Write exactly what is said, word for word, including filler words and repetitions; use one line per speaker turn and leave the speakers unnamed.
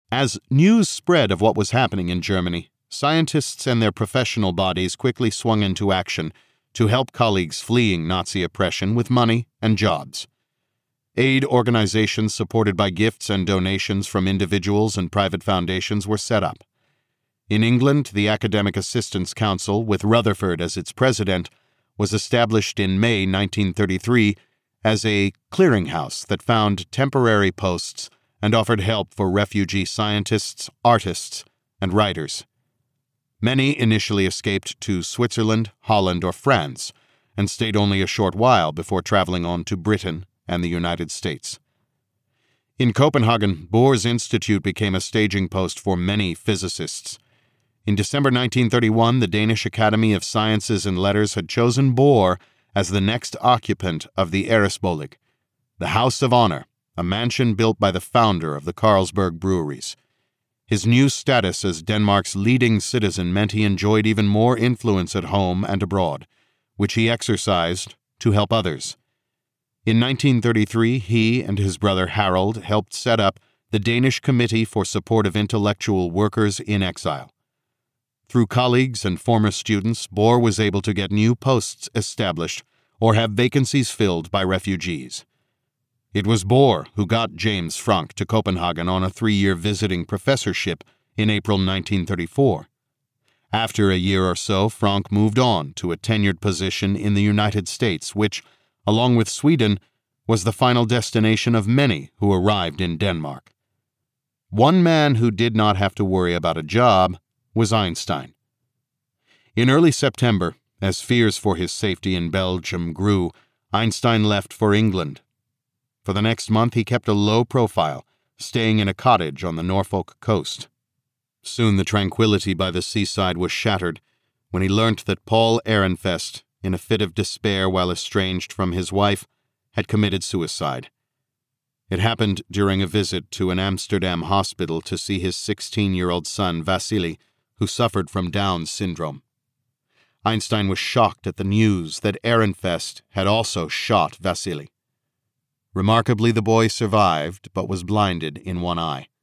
As news spread of what was happening in Germany, scientists and their professional bodies quickly swung into action to help colleagues fleeing Nazi oppression with money and jobs. Aid organizations supported by gifts and donations from individuals and private foundations were set up. In England, the Academic Assistance Council, with Rutherford as its president, was established in May nineteen thirty-three as a clearinghouse that found temporary posts and offered help for refugee scientists, artists, and writers. Many initially escaped to Switzerland, Holland, or France, and stayed only a short while before traveling on to Britain and the United States. In Copenhagen, Bohr's Institute became a staging post for many physicists. In December nineteen thirty-one, the Danish Academy of Sciences and Letters had chosen Bohr as the next occupant of the Æresbolig, the House of Honor, a mansion built by the founder of the Carlsberg breweries. His new status as Denmark's leading citizen meant he enjoyed even more influence at home and abroad, which he exercised to help others. In nineteen thirty-three, he and his brother Harold helped set up the Danish Committee for Support of Intellectual Workers in Exile. Through colleagues and former students, Bohr was able to get new posts established or have vacancies filled by refugees. It was Bohr who got James Franck to Copenhagen on a three-year visiting professorship in April nineteen thirty-four. After a year or so, Franck moved on to a tenured position in the United States, which, along with Sweden, was the final destination of many who arrived in Denmark. One man who did not have to worry about a job was Einstein. In early September, as fears for his safety in Belgium grew, Einstein left for England. For the next month, he kept a low profile, staying in a cottage on the Norfolk coast. Soon the tranquility by the seaside was shattered when he learnt that Paul Ehrenfest, in a fit of despair while estranged from his wife, had committed suicide. It happened during a visit to an Amsterdam hospital to see his sixteen-year-old son, Vasily, who suffered from Down syndrome. Einstein was shocked at the news that Ehrenfest had also shot Vasily. Remarkably, the boy survived, but was blinded in one eye.